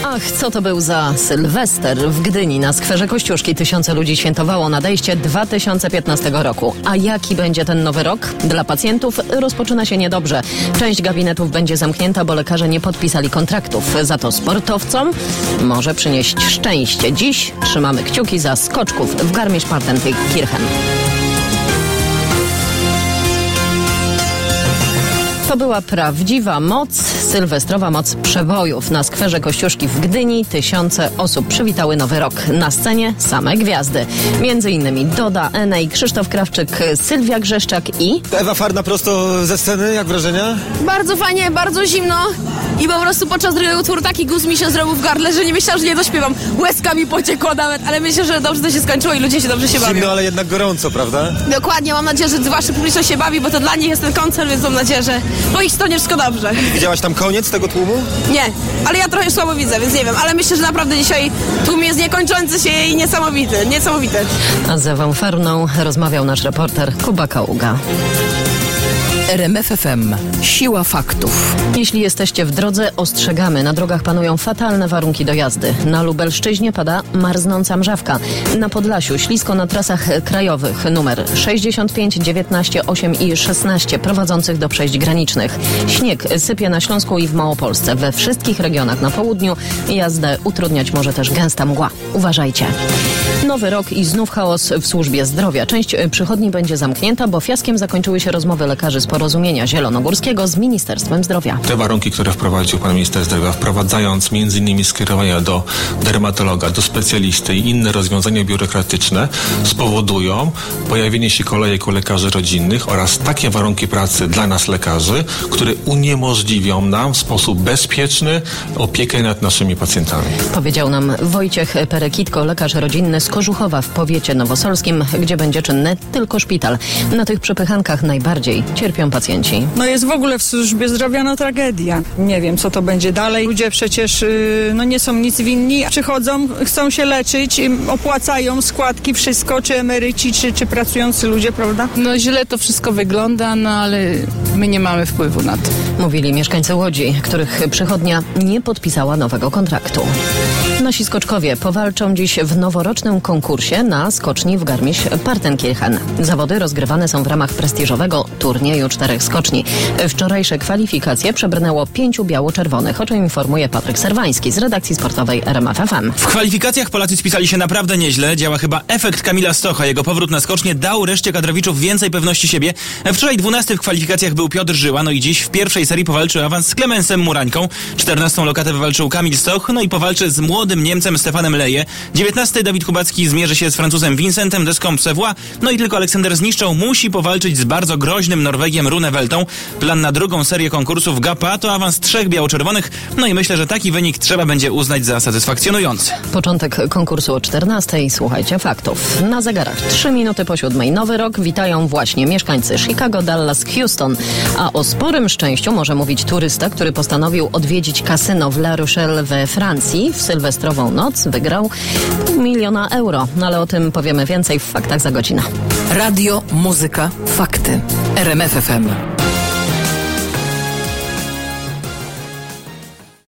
Ach, co to był za Sylwester w Gdyni. Na skwerze Kościuszki tysiące ludzi świętowało nadejście 2015 roku. A jaki będzie ten nowy rok? Dla pacjentów rozpoczyna się niedobrze. Część gabinetów będzie zamknięta, bo lekarze nie podpisali kontraktów. Za to sportowcom może przynieść szczęście. Dziś trzymamy kciuki za skoczków w Garmisch-Partenkirchen. To była prawdziwa moc, sylwestrowa moc przebojów. Na skwerze Kościuszki w Gdyni tysiące osób przywitały nowy rok. Na scenie same gwiazdy. Między innymi Doda, Enej, Krzysztof Krawczyk, Sylwia Grzeszczak i... Ewa Farna prosto ze sceny, jak wrażenia? Bardzo fajnie, bardzo zimno i po prostu podczas drugiego utworu taki guz mi się zrobił w gardle, że nie myślałam, że nie dośpiewam. Łezka mi pociekła nawet, ale myślę, że dobrze to się skończyło i ludzie się dobrze się bawią. Zimno, ale jednak gorąco, prawda? Dokładnie, mam nadzieję, że wasza publiczność się bawi, bo to dla nich jest ten koncert, więc mam nadzieję, że po ich stronie wszystko dobrze. Widziałaś tam koniec tego tłumu? Nie, ale ja trochę słabo widzę, więc nie wiem, ale myślę, że naprawdę dzisiaj tłum jest niekończący się i niesamowity. A z Ewą Farną rozmawiał nasz reporter Kuba Kaługa. RMF FM. Siła faktów. Jeśli jesteście w drodze, ostrzegamy. Na drogach panują fatalne warunki do jazdy. Na Lubelszczyźnie pada marznąca mrzawka. Na Podlasiu ślisko na trasach krajowych numer 65, 19, 8 i 16 prowadzących do przejść granicznych. Śnieg sypie na Śląsku i w Małopolsce. We wszystkich regionach na południu jazdę utrudniać może też gęsta mgła. Uważajcie. Nowy rok i znów chaos w służbie zdrowia. Część przychodni będzie zamknięta, bo fiaskiem zakończyły się rozmowy lekarzy z Porozumienia Zielonogórskiego z Ministerstwem Zdrowia. Te warunki, które wprowadził pan minister zdrowia, wprowadzając m.in. skierowania do dermatologa, do specjalisty i inne rozwiązania biurokratyczne, spowodują pojawienie się kolejek u lekarzy rodzinnych oraz takie warunki pracy dla nas lekarzy, które uniemożliwią nam w sposób bezpieczny opiekę nad naszymi pacjentami. Powiedział nam Wojciech Perekitko, lekarz rodzinny z Kożuchowa w powiecie nowosolskim, gdzie będzie czynny tylko szpital. Na tych przepychankach najbardziej cierpią pacjenci. Jest w ogóle w służbie zdrowia tragedia. Nie wiem, co to będzie dalej. Ludzie przecież nie są nic winni. Przychodzą, chcą się leczyć, opłacają składki, wszystko, czy emeryci, czy pracujący ludzie, prawda? Źle to wszystko wygląda, ale my nie mamy wpływu na to. Mówili mieszkańcy Łodzi, których przychodnia nie podpisała nowego kontraktu. Nasi skoczkowie powalczą dziś w noworocznym konkursie na skoczni w Garmisch-Partenkirchen. Zawody rozgrywane są w ramach prestiżowego turnieju 4 skoczni. Wczorajsze kwalifikacje przebrnęło 5 biało-czerwonych, o czym informuje Patryk Serwański z redakcji sportowej RMF FM. W kwalifikacjach Polacy spisali się naprawdę nieźle. Działa chyba efekt Kamila Stocha. Jego powrót na skocznie dał reszcie kadrowiczów więcej pewności siebie. Wczoraj 12 w kwalifikacjach był Piotr Żyła, i dziś w pierwszej serii powalczy awans z Klemensem Murańką. 14 lokatę wywalczył Kamil Stoch, i powalczy z młodym Niemcem Stefanem Leje. 19 Dawid Kubacki zmierzy się z Francuzem Vincentem Descamps-Savoie. I tylko Aleksander Zniszczał musi powalczyć z bardzo groźnym Norwegiem Rune Weltą. Plan na drugą serię konkursów GAPA to awans 3 biało-czerwonych. I myślę, że taki wynik trzeba będzie uznać za satysfakcjonujący. Początek konkursu o 14:00. Słuchajcie faktów. Na zegarach 3 minuty po 7:00. Nowy rok witają właśnie mieszkańcy Chicago, Dallas, Houston. A o sporym szczęściu może mówić turysta, który postanowił odwiedzić kasyno w La Rochelle we Francji. W sylwestrową noc wygrał $500 000. Ale o tym powiemy więcej w faktach za godzinę. Radio, muzyka, fakty. RMF FM.